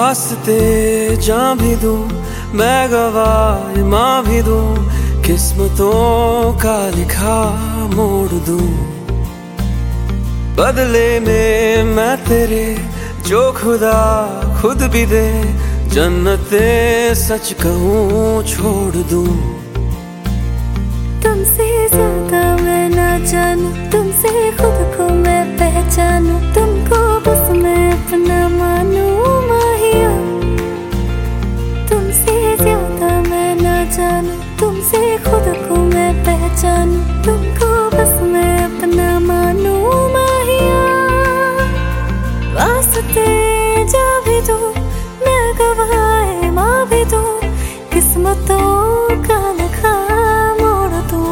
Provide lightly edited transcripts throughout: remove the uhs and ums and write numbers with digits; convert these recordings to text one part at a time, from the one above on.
वास्ते जान भी दूं, मैं गवाह माँ भी दूं, किस्मतों का लिखा मोड़ दूं। बदले में मैं तेरे जो खुदा खुद भी दे, जन्नते सच कहूँ छोड़ दूं। तुमसे ज्यादा मैं ना जानूं, तुमसे खुद को मैं पहचानूं, तुमको बस मैं अपना मानूं माहिया। तुमसे ज्यादा मैं ना जानूं, तुमसे खुद को मैं पहचानूं, तुमको बस मैं अपना मानूं माहिया। वास्ते जा भी दूं, मैं गवाह माँ भी दूं, किस्मतों का लिखा मोड़ दूं।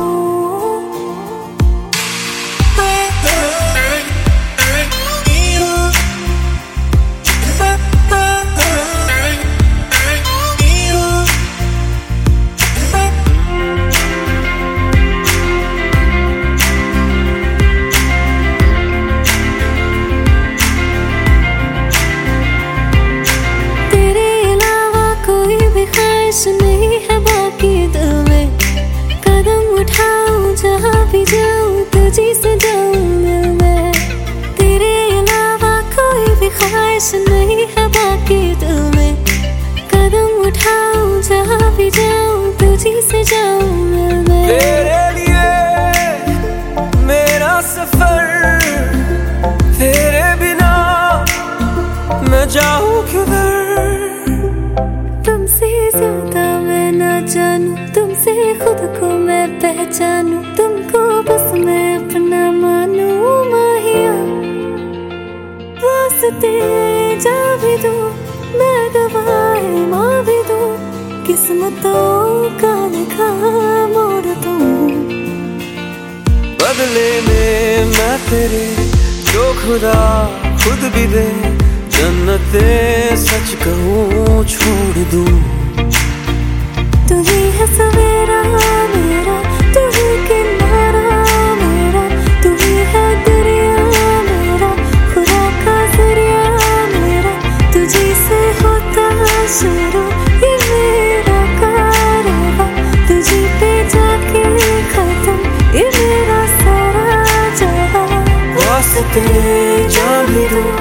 नहीं है बाकी दिल में, कदम उठाऊं जहाँ भी जाऊं, तुझी से जाऊं मिल मैं। तेरे अलावा कोई भी ख्वाहिश नहीं है बाकी दिल में, कदम उठाऊं जहाँ भी जाऊं, तुझी से जाऊं मिल मैं। तेरे लिए मेरा सफर, तेरे बिना मैं जाऊं किधर। तुमसे ज्यादा मैं ना जानूं, तुमसे खुद को मैं पहचानूं, तुमको बस मैं अपना मानूं माहिया। वास्ते जा भी दूं, मैं गवाह माँ भी दूं, किस्मतों का लिखा मोड़ दूं। बदले में मैं तेरे जो खुदा खुद भी दे, जन्नते सच कहूँ छोड़ दूं। तू ही है सवेरा मेरा, तू ही किनारा मेरा, तू ही है दरिया मेरा, खुदा का जरिया मेरा। तुझी से होता शुरू ये मेरा कारवां, तुझी पे जाके खत्म ये मेरा सारा जहां। वास्ते जान भी दूं,